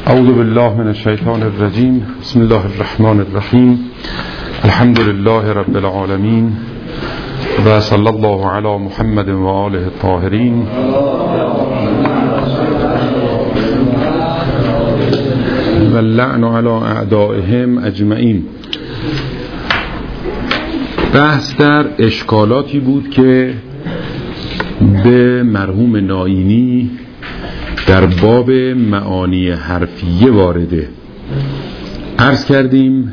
اعوذ بالله من الشیطان الرجیم. بسم الله الرحمن الرحیم. الحمد لله رب العالمین و صلی الله علی محمد و آله الطاهرین. و اللعن علی اعدائهم اجمعین. بحث در اشکالاتی بود که به مرحوم نائینی در باب معانی حرفیه وارده. عرض کردیم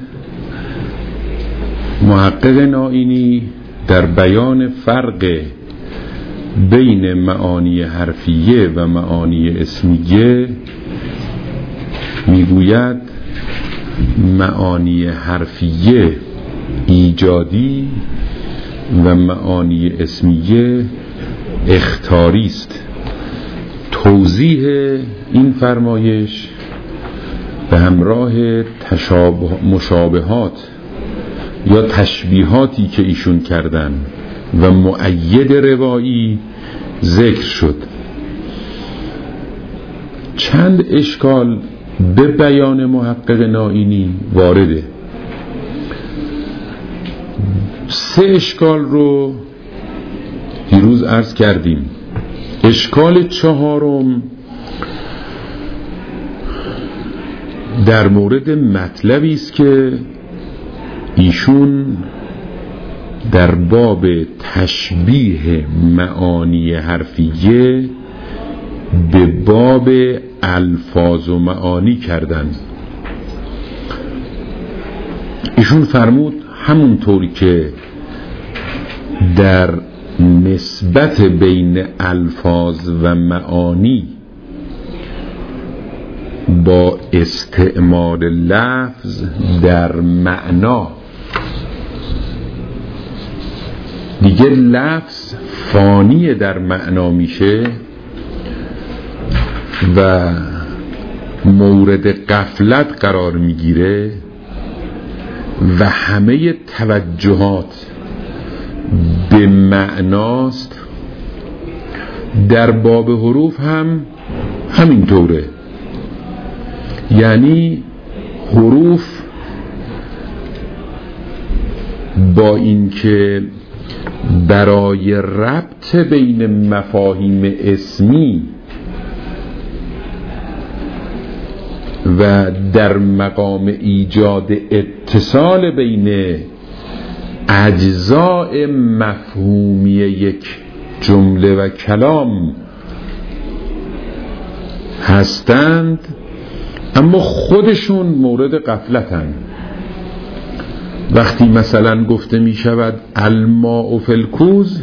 محقق نائینی در بیان فرق بین معانی حرفیه و معانی اسمیه میگوید معانی حرفیه ایجادی و معانی اسمیه اخطاری است. توضیح این فرمایش به همراه مشابهات یا تشبیهاتی که ایشون کردن و مؤید روایی ذکر شد. چند اشکال به بیان محقق نائینی وارده. 3 اشکال رو دیروز عرض کردیم. اشکال 4 در مورد مطلبی است که ایشون در باب تشبیه معانی حرفیه به باب الفاظ و معانی کردند. ایشون فرمود همونطوری که در نسبت بین الفاظ و معانی با استعمال لفظ در معنا دیگه لفظ فانی در معنا میشه و مورد غفلت قرار میگیره و همه توجهات به معناست. در باب حروف هم همینطوره، یعنی حروف با اینکه برای ربط بین مفاهیم اسمی و در مقام ایجاد اتصال بین اجزاء مفهومی یک جمله و کلام هستند، اما خودشون مورد غفلتند. وقتی مثلا گفته می شود الماء فی الکوز،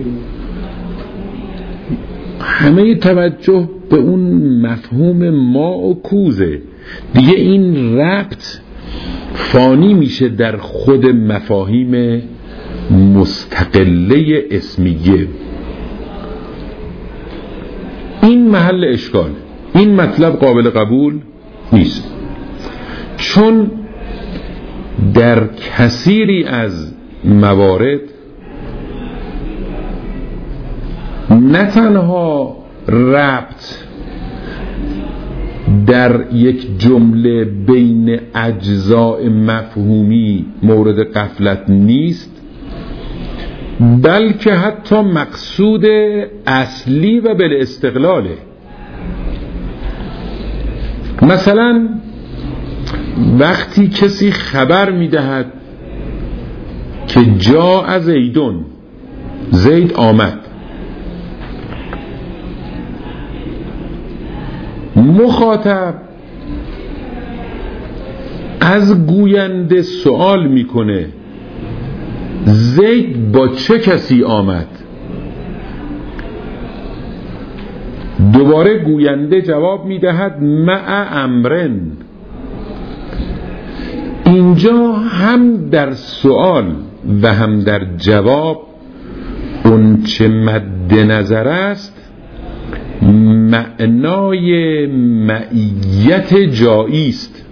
همه توجه به اون مفهوم ماء و کوزه، دیگه این ربط فانی میشه در خود مفاهیم مستقله اسمیه. این محل اشکال، این مطلب قابل قبول نیست، چون در کثیری از موارد نه تنها ربط در یک جمله بین اجزاء مفهومی مورد غفلت نیست، بلکه حتی مقصود اصلی و بالاستقلاله. مثلا وقتی کسی خبر میدهد که جاء زیدون، زید آمد، مخاطب از گوینده سوال میکنه زید با چه کسی آمد؟ دوباره گوینده جواب میدهد مع امرن. اینجا هم در سوال و هم در جواب اون چه مد نظر است معنای معیت جایی است.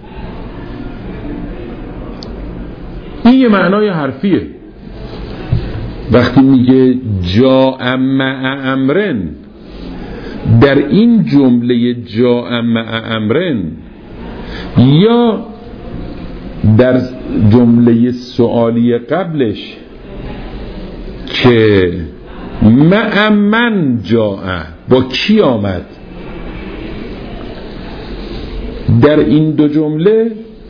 این یه معنای حرفیه. وقتی میگه جاء مع امرن، در این جمله جاء مع امرن یا در جمله سوالی قبلش که مع من جاء، با کی آمد؟ در این دو جمله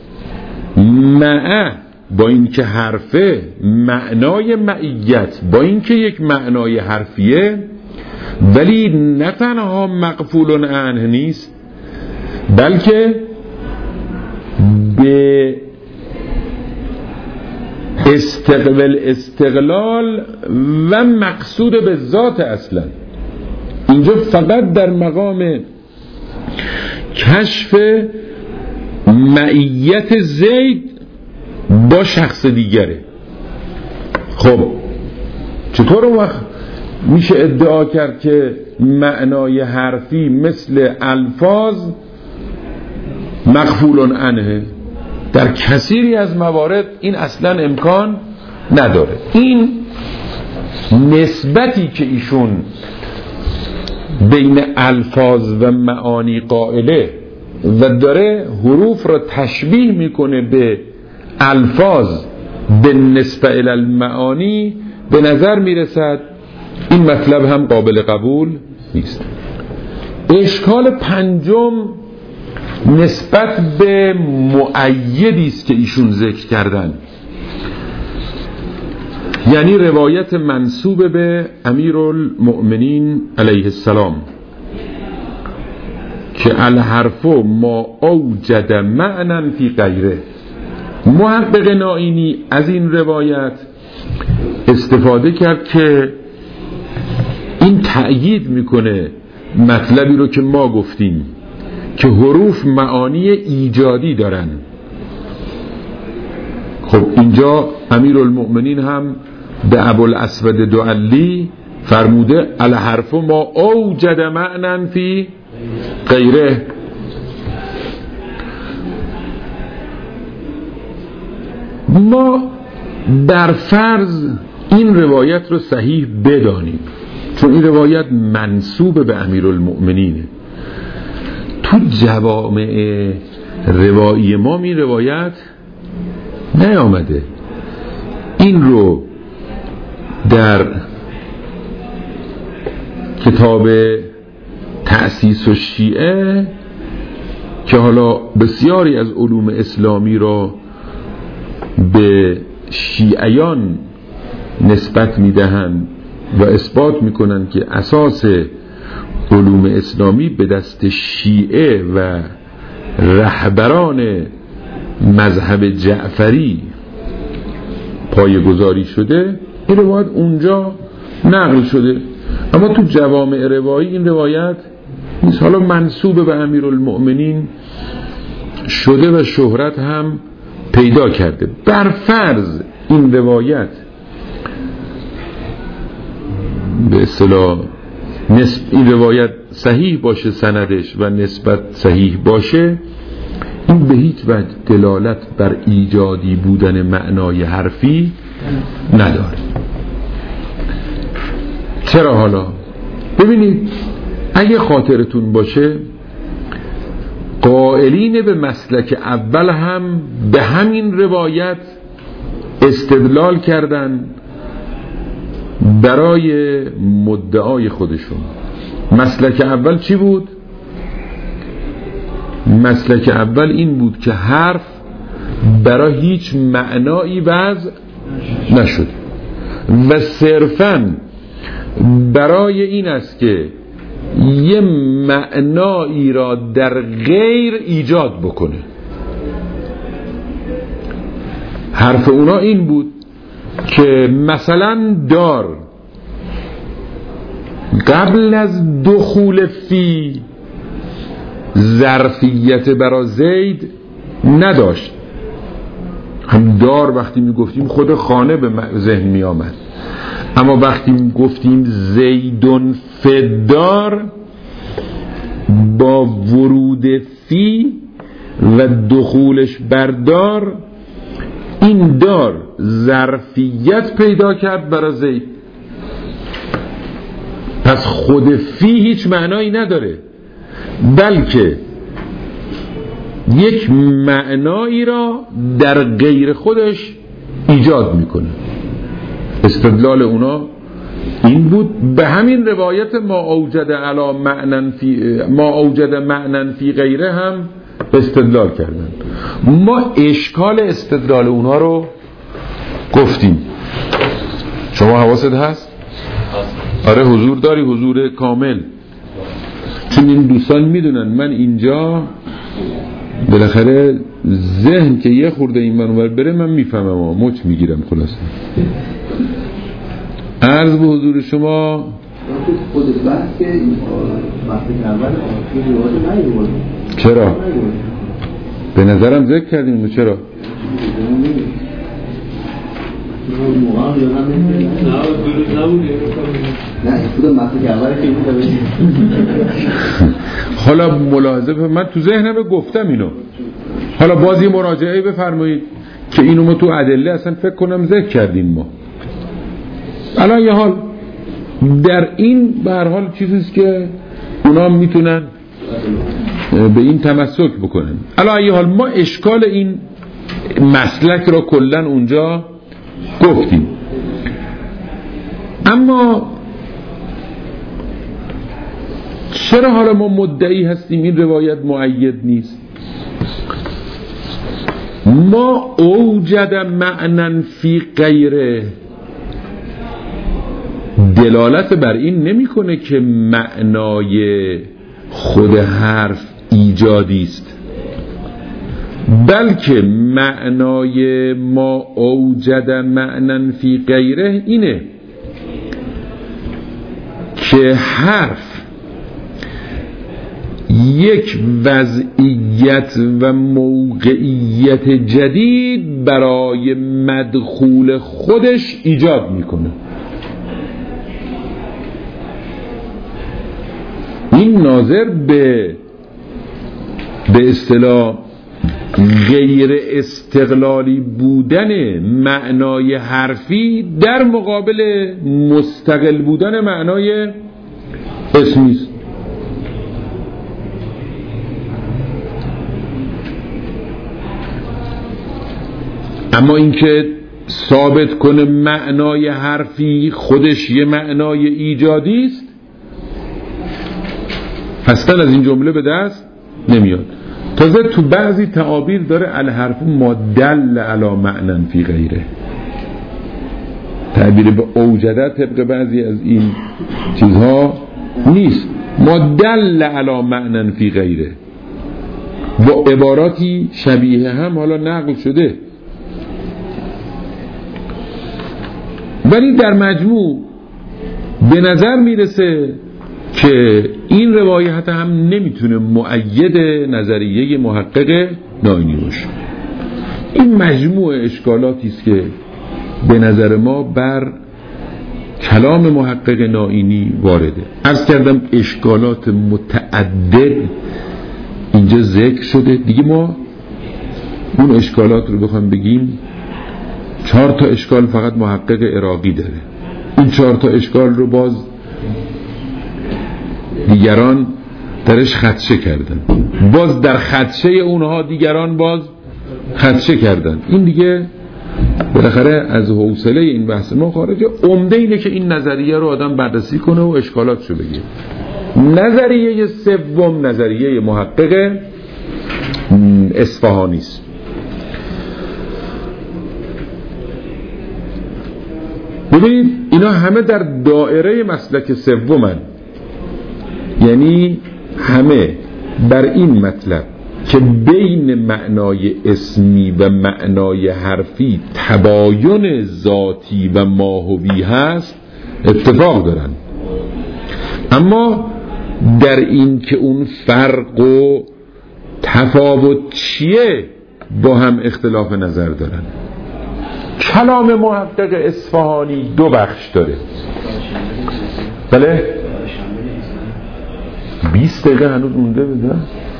مع با اینکه حرفه معنای معیت، با اینکه یک معنای حرفیه، ولی نه تنها مغفول عنه نیست، بلکه به استقلال و مقصود به ذات اصلا. اینجا فقط در مقام کشف معیت زید با شخص دیگره. خب چطور اون وقت میشه ادعا کرد که معنای حرفی مثل الفاظ مغفول عنه؟ در کثیری از موارد این اصلا امکان نداره. این نسبتی که ایشون بین الفاظ و معانی قائله و داره حروف را تشبیه میکنه به الفاظ بالنسبه الی المعانی، به نظر میرسد این مطلب هم قابل قبول نیست. اشکال پنجم نسبت به مؤیدی است که ایشون ذکر کردن، یعنی روایت منسوب به امیرالمؤمنین علیه السلام که الحرف ما اوجد معنی فی غیره. محقق نائینی از این روایت استفاده کرد که این تأیید میکنه مطلبی رو که ما گفتیم که حروف معانی ایجادی دارن. خب اینجا امیرالمؤمنین هم به ابوالاسود دؤلی فرموده الحرف ما اوجد معنی فی غیره. ما بر فرض این روایت رو صحیح بدانیم، چون این روایت منسوب به امیرالمؤمنینه. تو جوامع روایی ما این روایت نیامده. این رو در کتاب تأسیس الشیعه که حالا بسیاری از علوم اسلامی را به شیعیان نسبت میدهند و اثبات میکنند که اساس علوم اسلامی به دست شیعه و رهبران مذهب جعفری پایه‌گذاری شده، این روایت اونجا نقل شده. اما تو جوامع روایی این روایت نیست. حالا منسوب به امیرالمؤمنین شده و شهرت هم پیدا کرده. بر فرض این روایت به اصطلاح این روایت صحیح باشه سندش و نسبت صحیح باشه، این به هیچ وجه دلالت بر ایجادی بودن معنای حرفی نداره. چرا؟ حالا ببینید، اگه خاطرتون باشه قائلین به مسلک اول هم به همین روایت استدلال کردن برای مدعای خودشون. مسلک اول چی بود؟ مسلک اول این بود که حرف برای هیچ معنایی وضع نشد و صرفاً برای این است که یه معنایی را در غیر ایجاد بکنه. حرف اونا این بود که مثلا دار قبل از دخول فی ظرفیت برای زید نداشت. هم دار وقتی می گفتیم خود خانه به ذهن می آمد، اما وقتی می گفتیم زیدون فدار با ورود فی و دخولش بردار، این دار ظرفیت پیدا کرد برای زید. پس خود فی هیچ معنایی نداره، بلکه یک معنایی را در غیر خودش ایجاد میکنه. استدلال اونا این بود. به همین روایت ما اوجد معنن فی غیره هم استدلال کردن. ما اشکال استدلال اونا رو گفتیم. شما حواست هست؟ آره حضور داری، حضور کامل. چون این دوستان میدونن من اینجا بالاخره ذهن که یه خورده این منور بره من میفهمم مچ میگیرم. خلاصه عرض به حضور شما خود بحث که وقتی اول چرا؟ به نظرم ذکر کردیم. چرا؟ حالا ملاحظه من تو ذهنم گفتم اینو. حالا باز یه مراجعه بفرمایید که اینو ما تو ادله اصلا فکر کنم ذکر کردیم. ما الان یه حال در این به هر حال چیزیست که اونا میتونن به این تمسک بکنن. الان یه حال ما اشکال این مسلک را کلن اونجا گفتیم. اما چرا حالا ما مدعی هستیم این روایت مؤید نیست؟ ما اوجد معنن فی غیره دلالت بر این نمیکنه که معنای خود حرف ایجادی است، بلکه معنای ما اوجد معنن فی غیره اینه که حرف یک وضعیت و موقعیت جدید برای مدخول خودش ایجاد میکنه. این ناظر به اصطلاح غیر استقلالی بودن معنای حرفی در مقابل مستقل بودن معنای اسمی است. اما اینکه ثابت کنه معنای حرفی خودش یه معنای ایجادی است اصلا از این جمله به دست نمیاد. تازه تو بعضی تعابیر داره الحرف ما دل علی معنن فی غیره. تعبیر به اوجده طبق بعضی از این چیزها نیست. ما دل علی معنن فی غیره با عباراتی شبیه هم حالا نقل شده، ولی در مجموع به نظر میرسه که این روایت هم نمیتونه مؤید نظریه محقق نائینی باشه. این مجموع اشکالاتی است که به نظر ما بر کلام محقق نائینی وارده. عرض کردم اشکالات متعدد اینجا ذکر شده دیگه. ما اون اشکالات رو بخوام بگیم 4 تا اشکال فقط محقق عراقی داره. این 4 تا اشکال رو باز دیگران درش خدشه کردن، باز در خدشه اونها دیگران باز خدشه کردن. این دیگه بالاخره از حوصله این بحث ما خارجه. عمده اینه که این نظریه رو آدم بررسی کنه و اشکالاتشو بگه. نظریه سوم نظریه محقق اصفهانی است. ببینید اینا همه در دایره مسلک سومن، یعنی همه بر این مطلب که بین معنای اسمی و معنای حرفی تباین ذاتی و ماهوی هست اتفاق دارن، اما در این که اون فرق و تفاوت چیه با هم اختلاف نظر دارن. کلام محقق اصفهانی 2 بخش داره. بله 20 دقیقه هنوز مونده بده.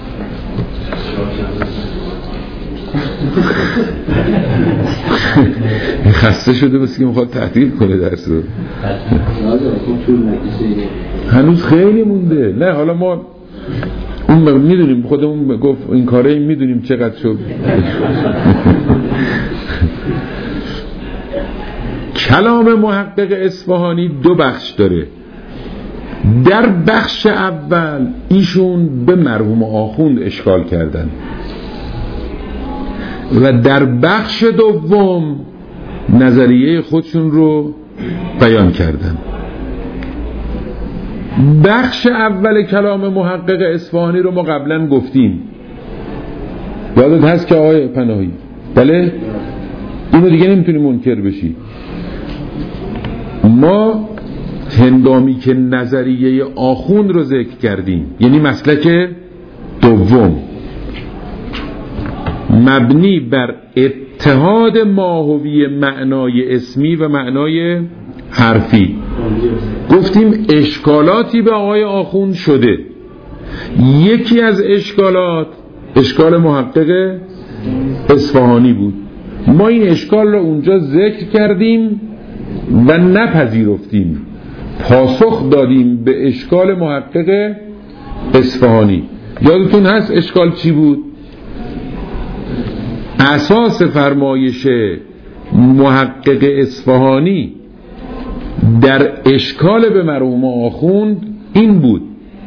خسته شده بس که میخواد تعطیل کنه درس رو. هنوز خیلی مونده. نه حالا ما اون میدونیم خودمون گفت این کاره میدونیم چقدر شد. کلام محقق اصفهانی دو بخش داره. در بخش اول ایشون به مرحوم آخوند اشکال کردن و در بخش دوم نظریه خودشون رو بیان کردن. بخش اول کلام محقق اصفهانی رو ما قبلا گفتیم، یادت هست که آقای پناهی؟ بله، اینو دیگه نمیتونی منکر بشی. ما هنگامی که نظریه آخوند رو ذکر کردیم، یعنی مسلک دوم مبنی بر اتحاد ماهوی معنای اسمی و معنای حرفی، گفتیم اشکالاتی به آقای آخوند شده. یکی از اشکالات اشکال محقق اصفهانی بود. ما این اشکال رو اونجا ذکر کردیم و نپذیرفتیم، پاسخ دادیم به اشکال محقق اصفهانی. یادتون هست اشکال چی بود؟ اساس فرمایش محقق اصفهانی در اشکال به مرحوم آخوند این بود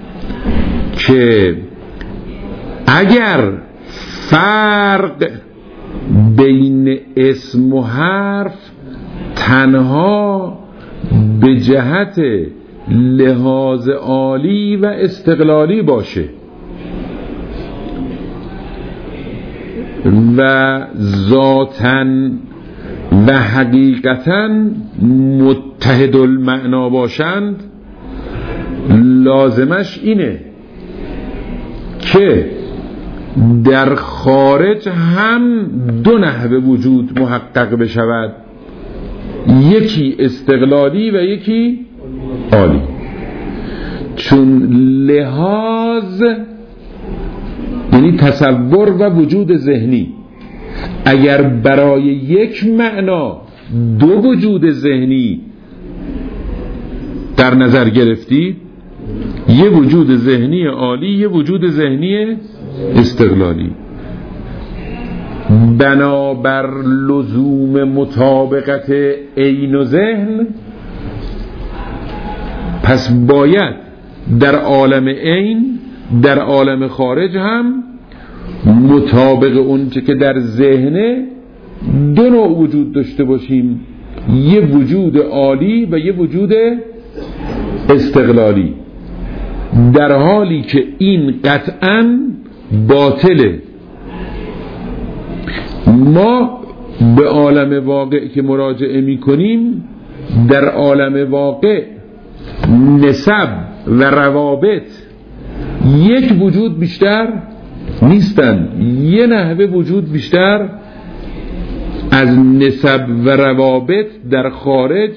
که اگر فرق بین اسم و حرف تنها به جهت لحاظ عالی و استقلالی باشه و ذاتاً و حقیقتاً متحد المعنا باشند، لازمش اینه که در خارج هم دو نحوه وجود محقق بشود، یکی استقلالی و یکی عالی. چون لحاظ یعنی تصور و وجود ذهنی، اگر برای یک معنا دو وجود ذهنی در نظر گرفتی، یه وجود ذهنی عالی، یه وجود ذهنی استقلالی، بنابر لزوم مطابقت عین و ذهن، پس باید در عالم عین در عالم خارج هم مطابق اونچه که در ذهنه دو نوع وجود داشته باشیم، یه وجود عالی و یه وجود استقلالی، در حالی که این قطعاً باطله. ما به عالم واقع که مراجعه می کنیم، در عالم واقع نسب و روابط یک وجود بیشتر نیستن، یه نحوه وجود بیشتر از نسب و روابط در خارج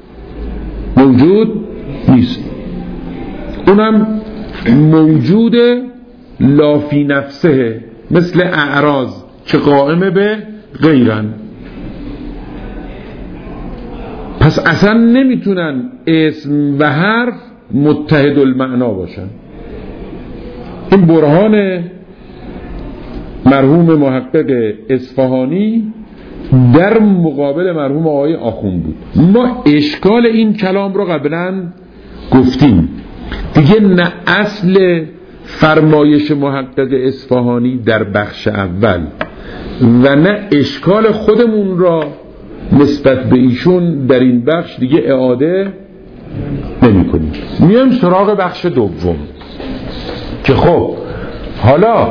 موجود نیست. اونم موجود لا فی نفسه، مثل اعراض که قائمه به غیرن. پس اصلا نمیتونن اسم و حرف متحد المعنا باشن. این برهان مرحوم محقق اصفهانی در مقابل مرحوم آقای آخوند بود. ما اشکال این کلام رو قبلا گفتیم دیگه، نه اصل فرمایش محقق اصفهانی در بخش اول و نه اشکال خودمون را نسبت به ایشون در این بخش دیگه اعاده نمی کنیم. میایم سراغ بخش دوم که خب حالا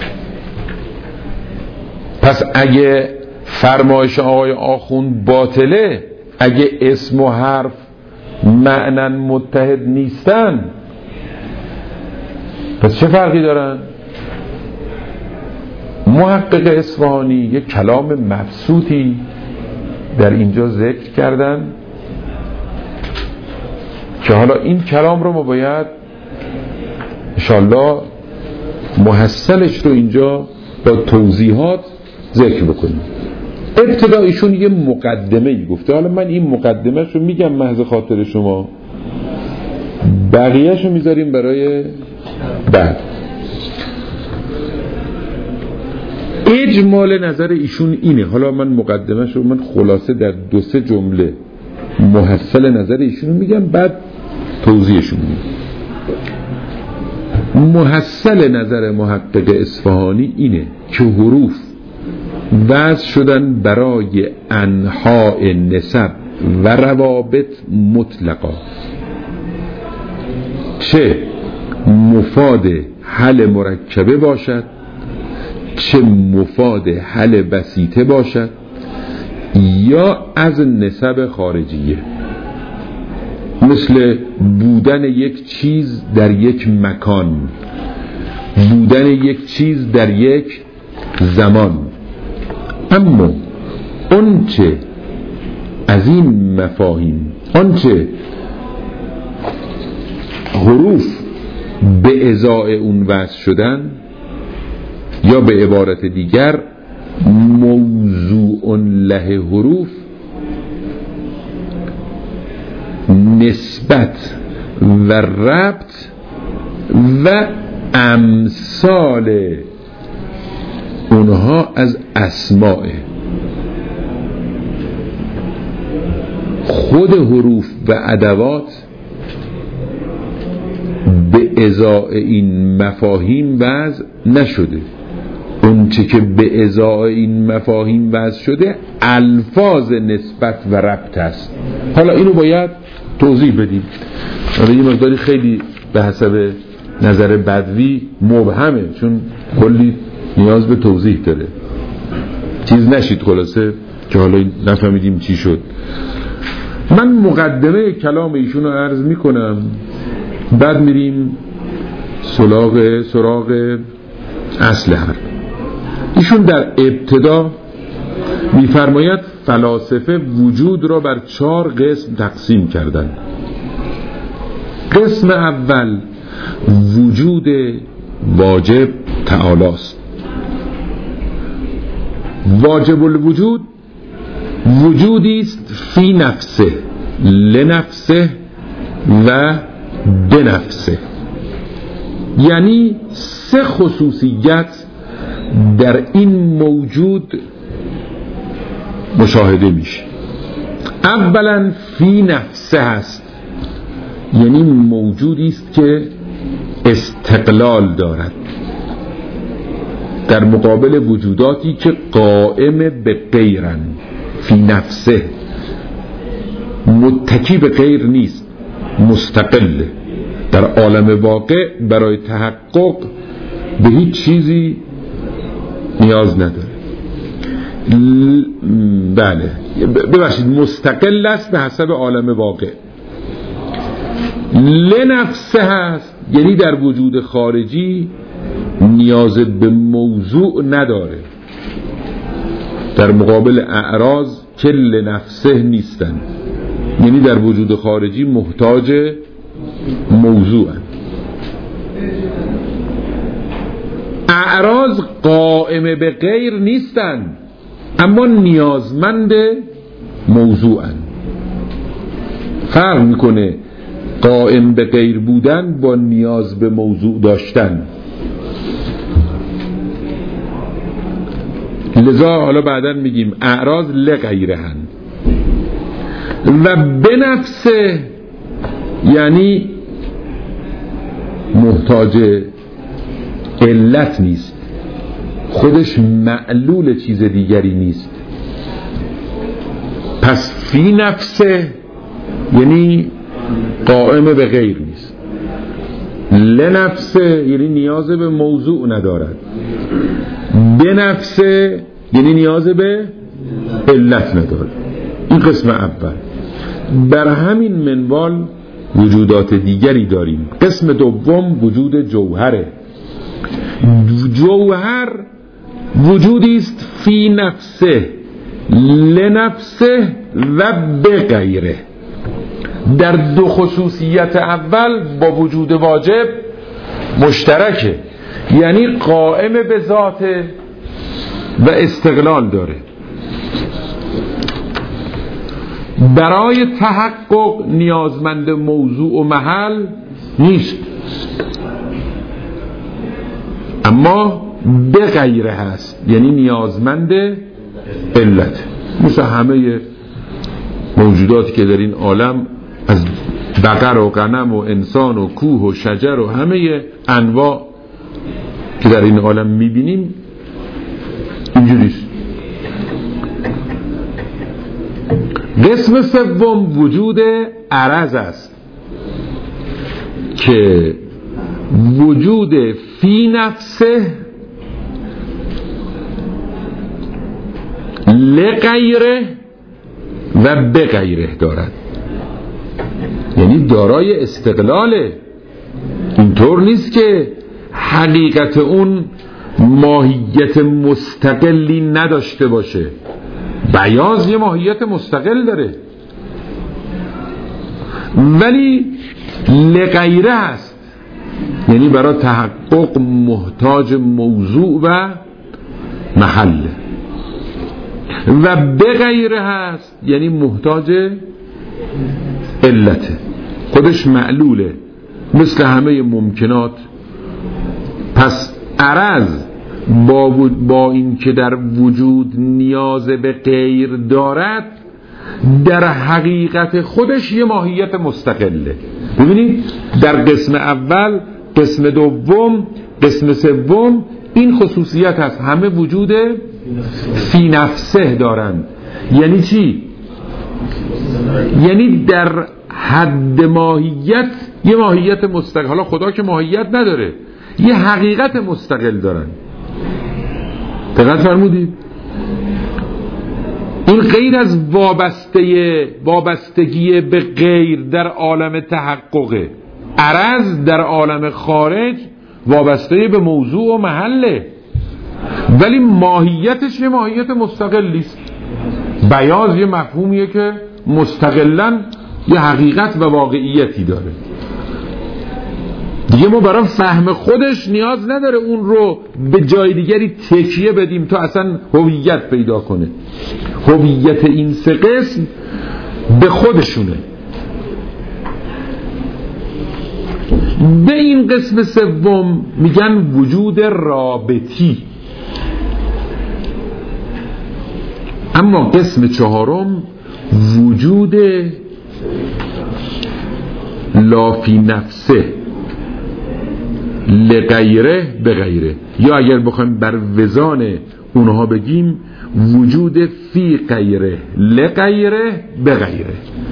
پس اگه فرمایش آقای آخوند باطله، اگه اسم و حرف معنن متحد نیستن، پس چه فرقی دارن؟ محقق اصفهانی یک کلام مبسوطی در اینجا ذکر کردن که حالا این کلام رو ما باید انشاءالله محصلش رو اینجا با توضیحات ذکر بکنیم. ابتدا ایشون یه مقدمه ای گفته، حالا من این مقدمه‌ش رو میگم محض خاطر شما، بقیه‌ش رو میذاریم برای بعد. اجمال نظر ایشون اینه. حالا من مقدمه‌شو من خلاصه در 2-3 جمله محصل نظر ایشون میگم، بعد توضیحشون میگم. محصل نظر محقق اصفهانی اینه که حروف وضع شدن برای انحاء نسب و روابط مطلقا، چه مفاد حل مرکبه باشد چه مفاد حل بسیطه باشد یا از نسب خارجیه، مثل بودن یک چیز در یک مکان، بودن یک چیز در یک زمان. اما آنچه از این مفاهیم، آنچه حروف به ازای اون وصل شدن، یا به عبارت دیگر موضوع له حروف، نسبت و ربط و امثال اونها از اسماء. خود حروف و ادوات به ازای این مفاهیم وضع نشده. اون چه که به ازای این مفاهیم وضع شده الفاظ نسبت و ربط است. حالا اینو باید توضیح بدیم. یه مقداری خیلی به حسب نظر بدوی مبهمه، چون کلی نیاز به توضیح داره. چیز نشید خلاصه که حالا نفهمیدیم چی شد. من مقدمه کلام ایشون رو عرض میکنم، بعد میریم سراغ اصل حرف. ایشون در ابتدا میفرماید فلاسفه وجود را بر 4 قسم تقسیم کردند. قسم اول وجود واجب تعالی است. واجب الوجود وجودی است فی نفسه، لنفسه و بنفسه، یعنی 3 خصوصیت در این موجود مشاهده میشه. اولا فی نفسه هست، یعنی موجودی است که استقلال دارد در مقابل وجوداتی که قائم به غیرن. فی نفسه متکی به غیر نیست، مستقله. در عالم واقع برای تحقق به هیچ چیزی نیاز نداره. بله ببخشید، مستقل است به حسب عالم واقع. لنفسه هست، یعنی در وجود خارجی نیاز به موضوع نداره، در مقابل اعراض که لنفسه نیستن، یعنی در وجود خارجی محتاج موضوعن. اعراض قائم به غیر نیستن اما نیازمند موضوعن. فرق میکنه قائم به غیر بودن با نیاز به موضوع داشتن. لذا حالا بعداً میگیم اعراض لغیرهن. و بنفسه یعنی محتاج علت نیست، خودش معلول چیز دیگری نیست. پس فی نفسه یعنی قائم به غیر نیست. لنفسه یعنی نیاز به موضوع ندارد. بنفسه یعنی نیاز به علت ندارد. این قسم اول. بر همین منوال وجودات دیگری داریم. قسم دوم وجود جوهره. جوهر وجودی است فی نفسه، لنفسه و بغیره. در 2 خصوصیت اول با وجود واجب مشترکه، یعنی قائم به ذات و استقلال داره. برای تحقق نیازمند موضوع و محل نیست، اما به غیره هست، یعنی نیازمند علت. مثل همه موجوداتی که در این عالم، از بقر و غنم و انسان و کوه و شجر و همه انواع که در این عالم میبینیم اینجوریست. قسم سوم وجود عرض است که وجود فی نفسه لغیره و به غیره دارد، یعنی دارای استقلاله. اینطور نیست که حقیقت اون ماهیت مستقلی نداشته باشه. بیاض یه ماهیت مستقل داره ولی لغیره هست، یعنی برای تحقق محتاج موضوع و محل، و به غیره هست یعنی محتاج علته، خودش معلوله مثل همه ممکنات. پس عرض با این که در وجود نیاز به غیر دارد، در حقیقت خودش یه ماهیت مستقله. ببینید در قسم اول، قسم دوم، قسم سوم این خصوصیت هست، همه وجود فی نفسه دارند. یعنی چی؟ یعنی در حد ماهیت یه ماهیت مستقل. حالا خدا که ماهیت نداره، یه حقیقت مستقل دارن. دقت فرمودید؟ این غیر از وابستگی به غیر در عالم تحققه. عرض در عالم خارج وابسته به موضوع و محله، ولی ماهیتش یه ماهیت مستقلی است. بیاض یه مفهومیه که مستقلاً یه حقیقت و واقعیتی داره. دیگه ما برای فهم خودش نیاز نداره اون رو به جای دیگری تکیه بدیم تا اصلا هویت پیدا کنه. هویت این سه قسم به خودشونه. به این قسم سوم میگن وجود رابطی. اما قسم چهارم وجود لافی نفسه لغیره به غیره، یا اگر بخوایم بر وزان اونها بگیم وجود فی غیره لغیره به غیره،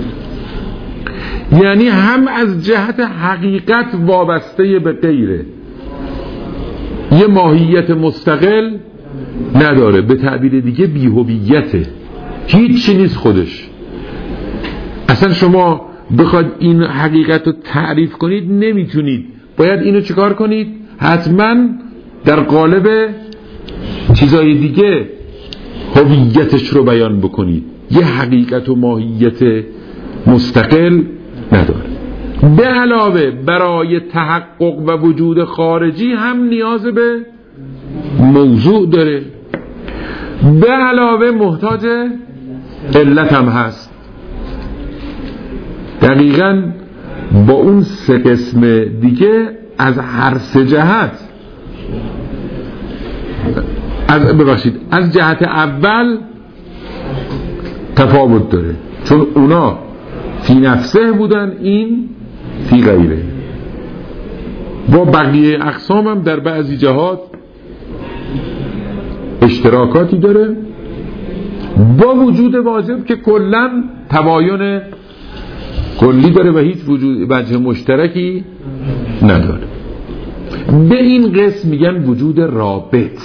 یعنی هم از جهت حقیقت وابسته به غیره، یه ماهیت مستقل نداره، به تعبیر دیگه بی‌هویته، هیچ چی نیست خودش. اصلا شما بخواد این حقیقت رو تعریف کنید نمیتونید، باید اینو چیکار کنید؟ حتما در قالب چیزای دیگه هویتش رو بیان بکنید. یه حقیقت و ماهیت مستقل نداره. به علاوه برای تحقق و وجود خارجی هم نیاز به موضوع داره، به علاوه محتاج علت هم هست. دقیقاً با اون سه قسم دیگه از هر سه جهت، از جهت اول تفاوت داره، چون اونا فی نفسه بودن، این فی غیره. با بقیه اقسام هم در بعضی جهات اشتراکاتی داره، با وجود واجب که کلن تباین کلی داره و هیچ وجه مشترکی نداره. به این قسم میگن وجود رابط.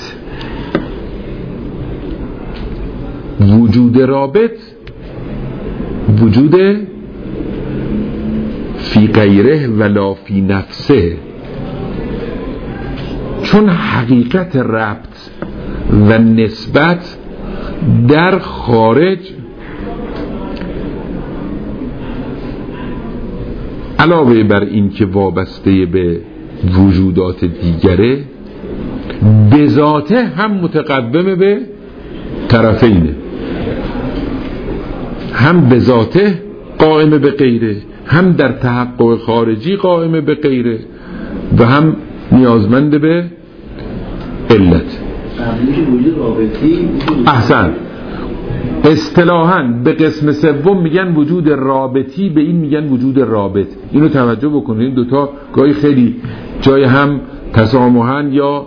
وجود رابط وجود فی غیره ولا فی نفسه، چون حقیقت ربط و نسبت در خارج علاوه بر این که وابسته به وجودات دیگره، به ذاته هم متقدم به طرفینه، هم به ذاته قائم به غیره، هم در تحقق خارجی قائم به غیره، و هم نیازمند به علت. احسن. اصطلاحاً به قسم سوم میگن وجود رابطی، به این میگن وجود رابط. اینو توجه بکنید، این دوتا گاهی خیلی جای هم تسامحاً یا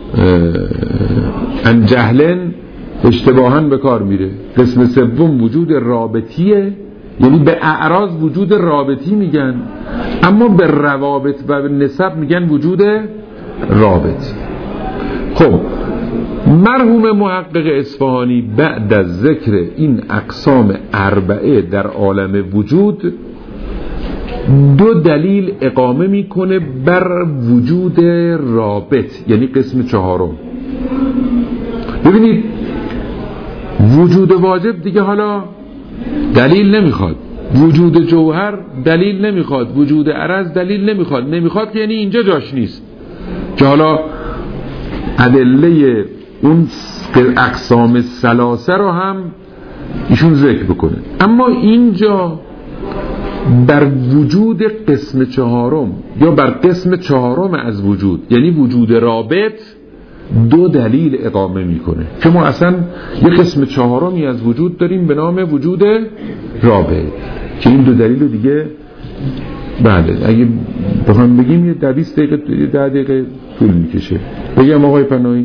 انجهلن اشتباهاً به کار میره. قسم سوم وجود رابطیه، یعنی به اعراض وجود رابطی میگن، اما به روابط و به نسب میگن وجود رابط. خب مرحوم محقق اصفهانی بعد از ذکر این اقسام اربعه در عالم وجود دو دلیل اقامه میکنه بر وجود رابط، یعنی قسم چهارم. ببینید وجود واجب دیگه حالا دلیل نمیخواد، وجود جوهر دلیل نمیخواد، وجود عرض دلیل نمیخواد که یعنی اینجا جاش نیست که حالا ادله اون اقسام ثلاثه رو هم ایشون ذکر بکنه. اما اینجا بر وجود قسم چهارم یا بر قسم چهارم از وجود، یعنی وجود رابط، دو دلیل اقامه میکنه که ما اصلا یه قسم چهارمی از وجود داریم به نام وجود رابط که این دو دلیل رو دیگه بله اگه بخوام بگیم یه 20 دقیقه 10 دقیقه طول میکشه. بگم آقای پناهی؟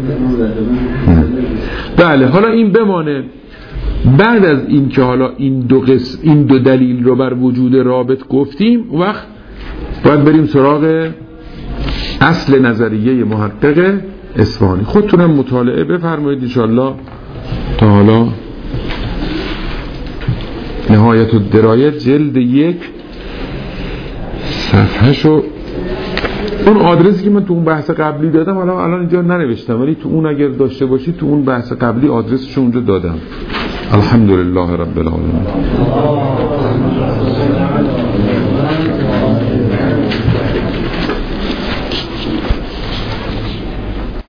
بله. حالا این بمانه. بعد از این که حالا این دو دلیل رو بر وجود رابط گفتیم، وقت باید بریم سراغ اصل نظریه محقق اصفهانی. خودتونم مطالعه بفرمایید انشاءالله. تا حالا نهایت الدرایه جلد 1 صفحه شو، اون آدرسی که من تو اون بحث قبلی دادم الان اینجا ننوشتم، ولی تو اون اگر داشته باشید تو اون بحث قبلی آدرسش اونجا دادم. الحمدلله رب العالمین.